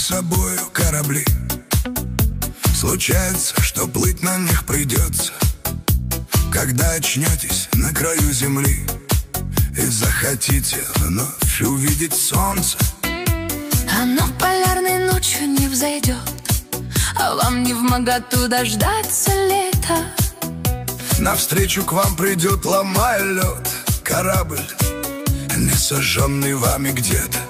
собою корабли. Случается, что плыть на них придется, когда очнетесь на краю земли и захотите вновь увидеть солнце. Оно полярной ночью не взойдет, а вам не вмоготу дождаться лета. Навстречу к вам придет, ломая лед, корабль, не сожженный вами где-то.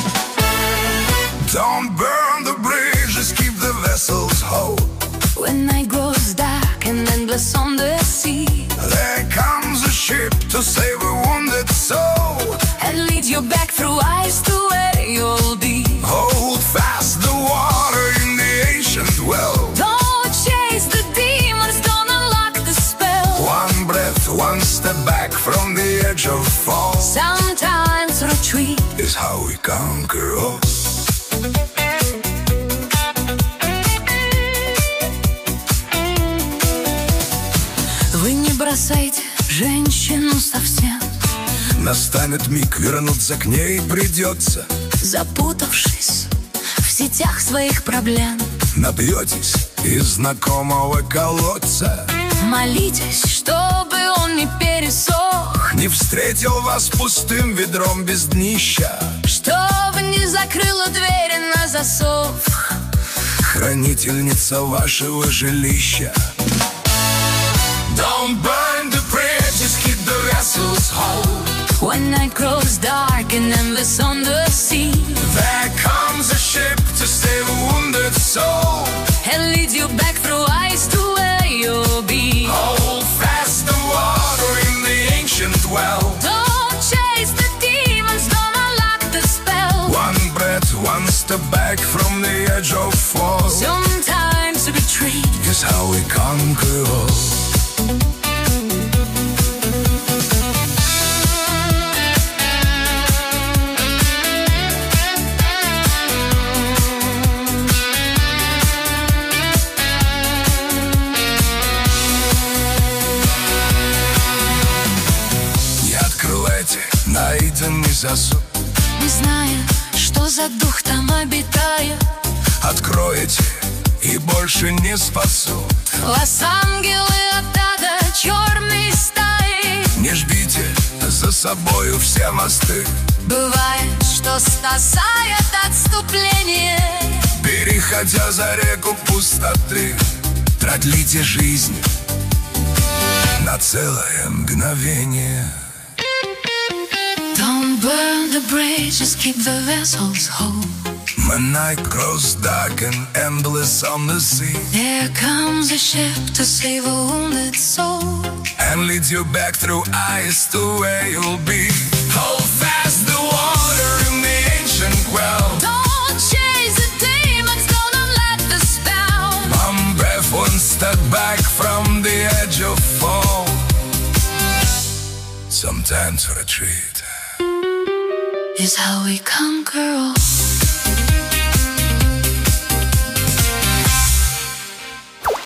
Don't burn the bridges, keep the vessels whole. When night grows dark and endless on the sea, there comes a ship to save a wounded soul and lead you back through ice to where you'll be. Hold fast the water in the ancient well. Don't chase the demons, don't unlock the spell. One breath, one step back from the edge of fall. Sometimes retreat is how we conquer all. Вы не бросайте женщину совсем. Настанет миг, вернуться к ней придется. Запутавшись в сетях своих проблем, напьетесь из знакомого колодца. молитесь, чтобы он не пересох, не встретил вас пустым ведром без днища, чтобы не закрыла двери на засов хранительница вашего жилища. Don't burn the bridges, keep the vessels whole. When night grows dark and endless on the sea, there comes a ship to save a wounded soul and lead you back through ice to where you'll be. Hold fast the water in the ancient well. Don't chase the demons, don't unlock the spell. One breath, one step back from the edge of fall. Sometimes retreat is how we conquer all. Найденный засов, не зная, что за дух там обитает. Откроете и больше не спасут вас ангелы от ада черной стаи. Не жгите за собою все мосты. Бывает, что спасает отступление, переходя за реку пустоты. Продлите жизнь на целое мгновение. Don't burn the bridges, keep the vessels whole. When night grows dark and endless on the sea, there comes a ship to save a wounded soul and lead you back through ice to where you'll be. Hold fast the water in the ancient well. Don't chase the demons, don't unlock the spell. One breath, one step back from the edge of fall. Sometimes retreat is how we conquer all.